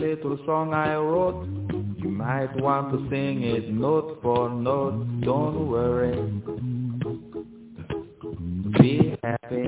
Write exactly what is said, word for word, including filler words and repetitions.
little song I wrote. You might want to sing it note for note. Don't worry, be happy.